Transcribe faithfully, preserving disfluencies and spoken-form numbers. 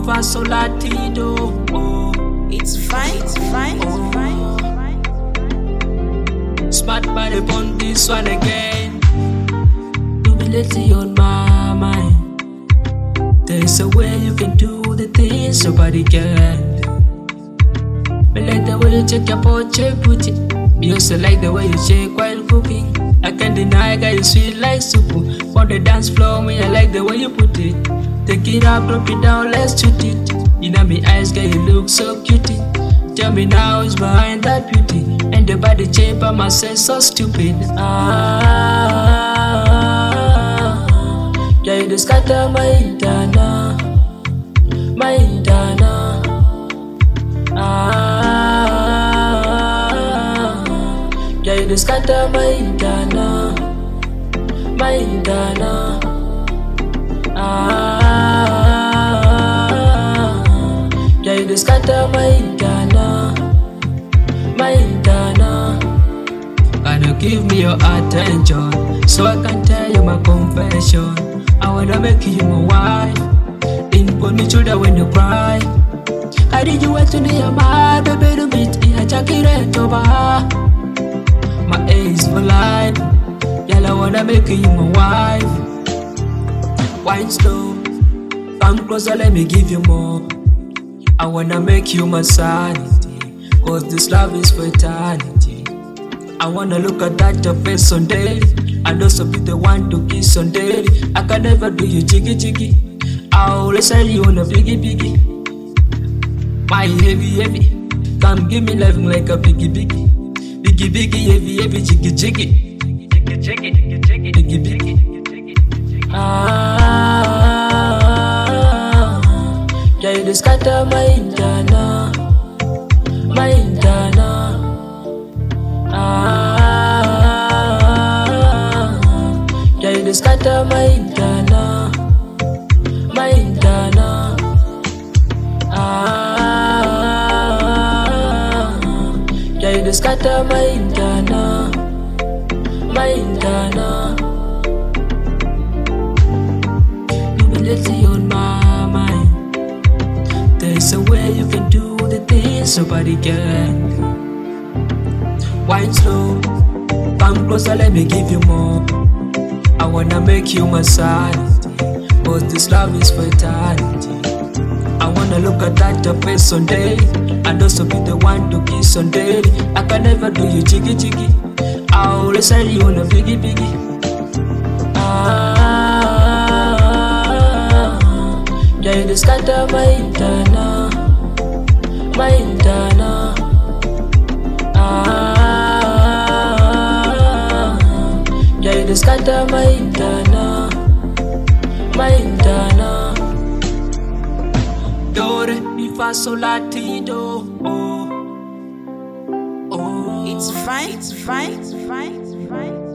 fa sol la ti do. Oh, It's fine, it's fine, it's fine, it's fine. smart body on this one again. You be lazy on my mind. There's a way you can do the things nobody can. Me like the way you check your portrait booty. Me also like the way you shake while cooking. I can't deny, girl, you sweet like soup. On the dance floor, me I like the way you put it. Take it up, drop it down, let's shoot it. In my eyes, girl, you look so cutie. Tell me now who's behind that beauty. And the body shape I must say so stupid. Ah, yeah, you just scatter my dana, my dana. Ah, yeah, you just scatter my dana, my dana. Ah, yeah, you just scatter my dana, my dana. Can you give me your attention so I can tell you my confession? I wanna make you my wife. In put me shoulder when you cry. I did you wait to me your mind, baby, to meet me. I check it over. My A is for life. Y'all, I wanna make you my wife. Wine slow, come closer, let me give you more. I wanna make you my sanity, cause this love is for eternity. I wanna look at that your face on daily, and also be the one to kiss on daily. I can never do you jiggy jiggy. I always tell you on a biggie biggie. My heavy heavy, come give me loving like a biggie biggie. Biggie biggie heavy heavy jiggy jiggy. Jiggy jiggy jiggy jiggy biggie biggie. Ah, yeah, you just scatter my dana, my dana. Ah, yeah, you just scatter my dana, my dana. Ah, yeah, you just scatter my dana, my dana. You be lazy on my mind. There's a way you can do the things nobody can. Wine slow, come closer, let me give you more. I wanna make you my sanity, cause this love is for eternity. I wanna look at that your face on daily, and also be the one to kiss on daily. I can never do you jiggy jiggy. I always tell you on a biggie biggie. Ah, yeah, you just scatter my dana, my dana. Ah, yeah, you just scatter my dana, my dana. Do re mi fa sol la ti do. Oh, oh, It's fine, it's fine, it's fine, it's fine.